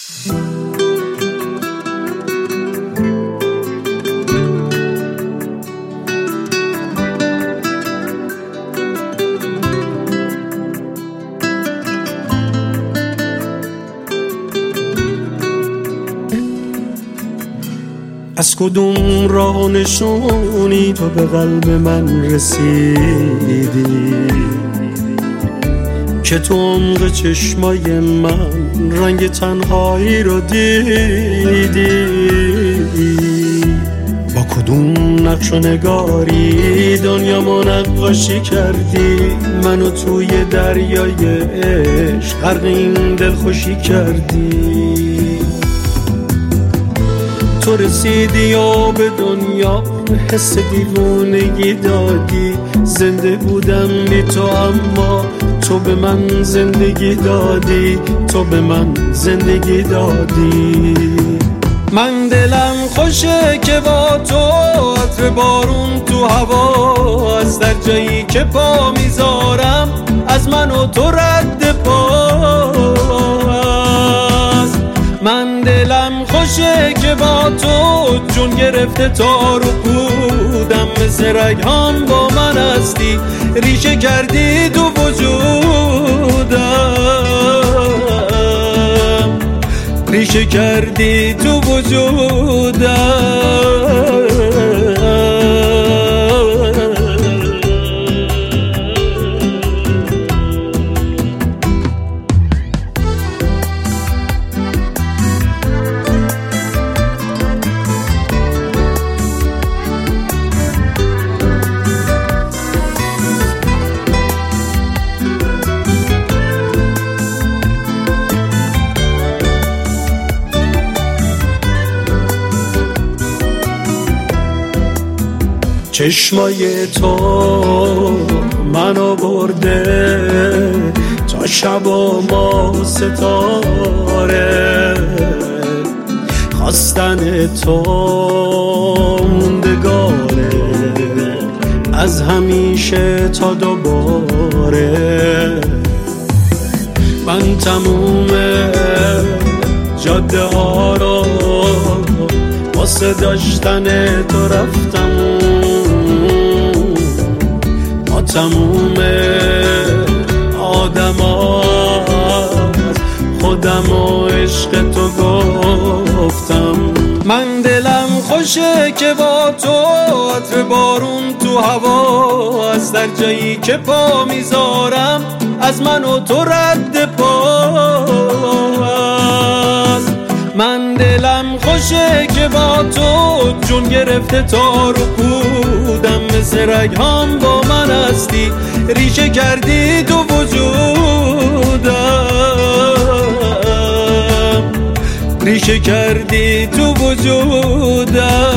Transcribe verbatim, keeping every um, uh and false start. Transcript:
از کدوم راه نشونی تو به قلب من رسیدی که تو عمق چشمای من رنگ تنهایی رو دیدی؟ با کدوم نقش و نگاری دنیامو نقاشی کردی؟ منو توی دریای عشق غرق این دلخوشی کردی. تو رسیدی و به دنیا حس دیوونگی دادی. زنده بودم بی تو اما تو به من زندگی دادی. تو به من زندگی دادی. من دلم خوشه که با تو عطر بارون تو هوا، از در جایی که پا میذارم از من و تو رد پاست. من دلم خوشه که با تو جون گرفته تا رو بودم، مثل رگهام با من هستی، ریشه کردی تو وجودم، ریشه کردی تو وجودم. چشمای تو منو برده تا شبا ما ستاره، خواستن تو موندگاره از همیشه تا دوباره. من تموم جاده ها رو واسه داشتن تو رفتم، تموم آدم ها خودم و عشق تو گفتم. من دلم خوشه که با تو عطر بارون تو هوا، از در جایی که پا میذارم از من و تو رد پاست. من دلم خوشه که با تو جون گرفته تا رو بودم، مثل رگهام با من هستی، ریشه کردی تو وجودم، ریشه کردی تو وجودم.